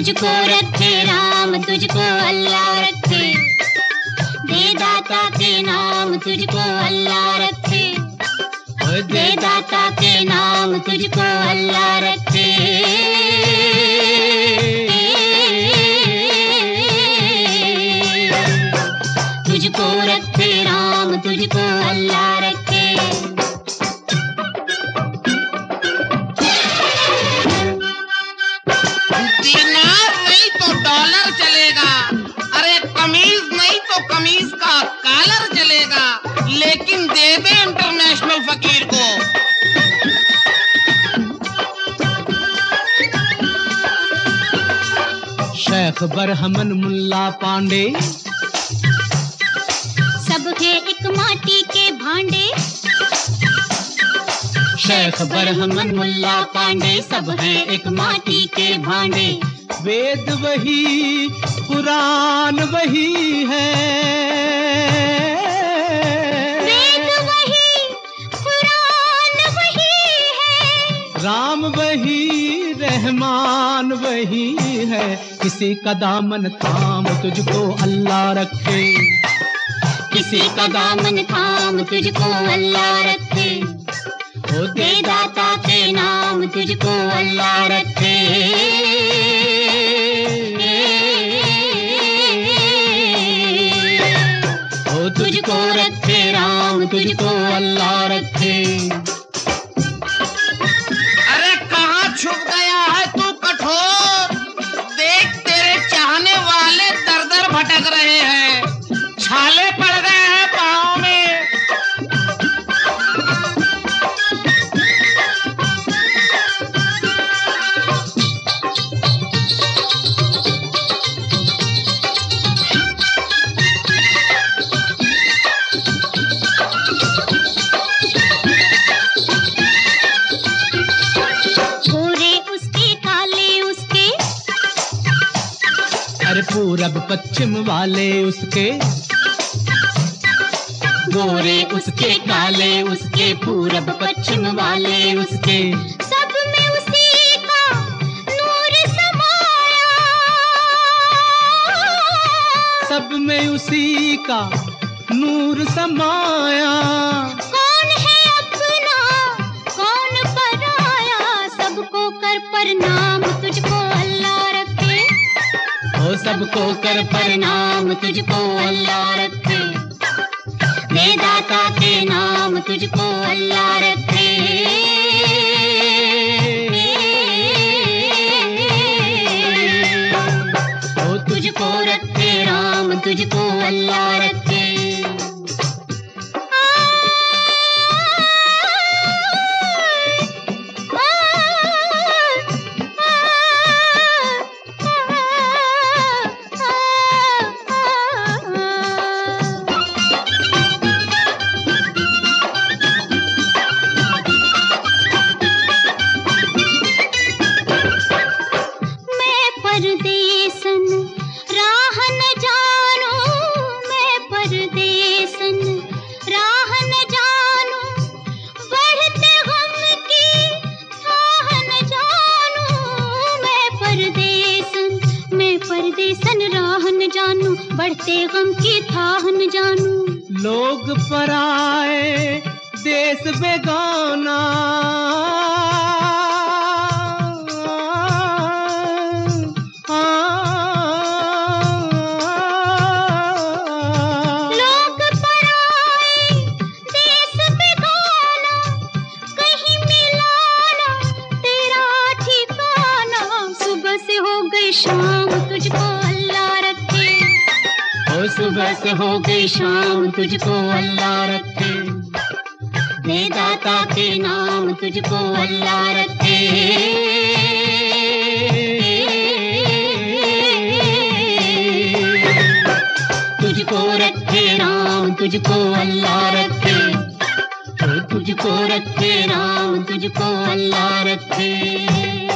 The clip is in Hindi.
तुझको रखे राम, तुझको अल्लाह रखे। दे दाता के नाम तुझको अल्लाह रखे, दे दाता के नाम तुझको अल्लाह रखे। तुझको रखे राम, तुझको अल्लाह रखे। दिनार नहीं तो डॉलर चलेगा, अरे कमीज नहीं तो कमीज का कॉलर चलेगा, लेकिन दे दे इंटरनेशनल फकीर को। शेख बरहमन मुल्ला पांडे सब है एक माटी के भांडे। शेख बरहमन मुल्ला पांडे सब है एक माटी के भांडे। वेद वही कुरान वही है, वेद वही कुरान वही है, राम वही रहमान वही है। किसी का दामन थाम तुझको अल्लाह रखे, किसी का दामन थाम तुझको अल्लाह रखे। ओ दे दाता के नाम तुझको अल्लाह रखे। ओ तुझको रखे राम, तुझको अल्लाह रखे। अरे कहाँ छुप गया है तू कठोर, देख तेरे चाहने वाले दर दर भटक रहे हैं, छाले पड़ गए हैं पाँव में। अरे पूरब पश्चिम वाले उसके, गोरे उसके काले उसके, पूरब पश्चिम वाले उसके। सब में उसी का नूर समाया, सब में उसी का नूर समाया। कौन है अपना कौन पराया, सबको कर प्रणाम तुझको अल्लाह रखे। ओ सबको कर प्रणाम तुझको अल्लाह रखे। दे दाता के नाम तुझको अल्लाह रखे। ओ तुझको रखे राम, तुझको अल्लाह रखे। परदेसन राह न जानू, मैं परदेसन राह न जानू, बढ़ते गम की थाह न जानू। मैं परदेसन राह न जानू, बढ़ते गम की थाह न जानू। लोग पराए देश बेगाना, शाम तुझको अल्लाह रखे। ओ सुबह से हो गई शाम तुझको अल्लाह रखे। दे दाता के नाम तुझको अल्लाह रखे। तुझको रखे राम, तुझको अल्लाह रखे। तुझको रखे राम, तुझको अल्लाह रखे।